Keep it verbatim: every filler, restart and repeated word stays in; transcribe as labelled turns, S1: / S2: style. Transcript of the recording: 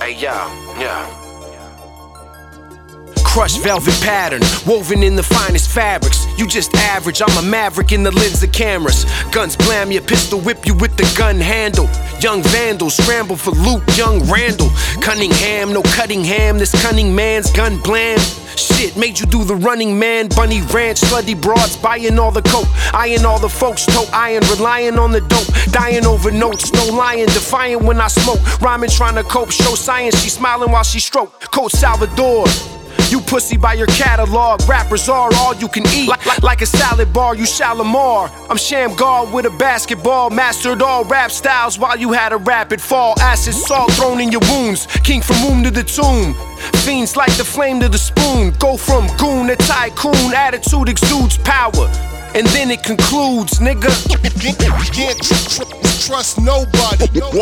S1: Hey, yo, yeah.
S2: Crushed velvet pattern, woven in the finest fabrics. You just average, I'm a maverick in the lens of cameras. Guns blam you, pistol whip you with the gun handle. Young vandals scramble for loot, young Randall. Cunningham, no Cuttingham, this cunning man's gun blam. Shit made you do the running man. Bunny Ranch, slutty broads, buying all the coke. Eyeing all the folks, toe iron, relying on the dope. Dying over notes, no lying, defiant when I smoke. Rhyming, trying to cope, show science, she smiling while she stroke. Coach Salvador, you pussy by your catalog. Rappers are all you can eat, like, like, like a salad bar, you Shalimar. I'm Shamgar with a basketball, mastered all rap styles while you had a rapid fall. Acid salt thrown in your wounds, king from womb to the tomb. Fiends like the flame to the spoon. Go from goon to tycoon, attitude exudes power, and then it concludes, nigga.
S3: Can't trust nobody.